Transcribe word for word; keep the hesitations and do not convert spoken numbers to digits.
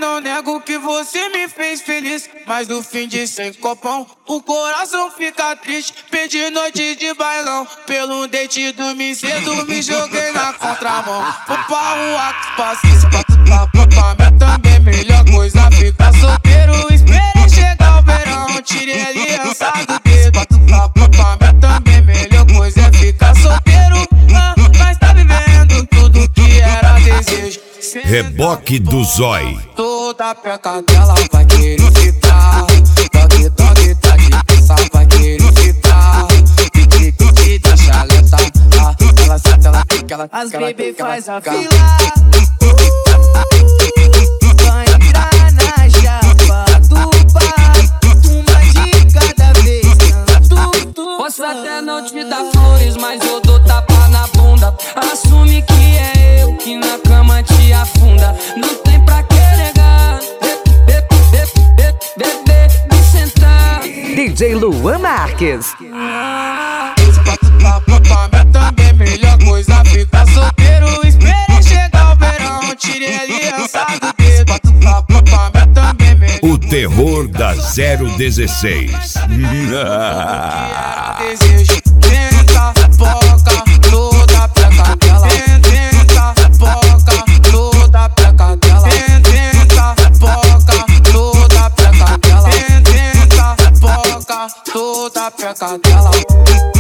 não nego que você me fez feliz, mas no fim de sem copão o coração fica triste. Perdi noite de bailão, pelo date dormi cedo, me joguei na contramão. Vou pra rua com paciência, pra tu tá pra mim também. Melhor coisa ficar solteiro, esperei chegar o verão, tirei a aliança do dedo. Pra tu tá pra mim também, melhor coisa é ficar solteiro, ah, mas tá vivendo tudo que era desejo. Reboque do Zói. Toda peca dela vai querer ficar. Toque, toque, tá de pensar, vai querer ficar. Pique, pique, deixa lenta. Ela senta, ela pica, ela pica. As baby faz a fila. Vai entrar na chapa do bar, uma de cada vez. Posso até não te dar flores, mas eu dou tapa na bunda. Assume que é eu que na cama te afunda. Não tem pra que negar. Bebê, me sentar. D J Luan Marques. Também melhor coisa ficar solteiro, esperei chegar o verão, tirei a aliança do dedo. Também melhor. O terror da zero dezesseis. Desejo, tenta, foca, toda peca dela. Tenta, foca, toda peca dela. Tenta, foca, toda peca dela. Tenta, foca, toda peca dela.